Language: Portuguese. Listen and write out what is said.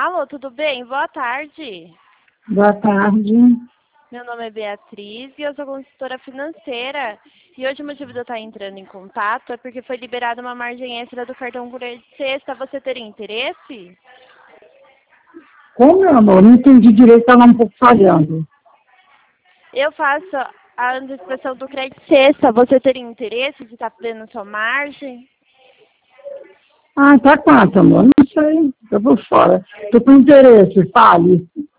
Alô, tudo bem? Boa tarde. Boa tarde. Meu nome é Beatriz e eu sou consultora financeira. E hoje o motivo de eu estar entrando em contato é porque foi liberada uma margem extra do cartão Cura de Sexta. Você teria interesse? Como, meu amor? Não entendi direito, estava um pouco falhando. Eu faço a antecipação do crédito sexta. Você teria interesse de estar dando sua margem? Ah, tá quanto, amor? Não sei, tô por fora. Tô com interesse, fale.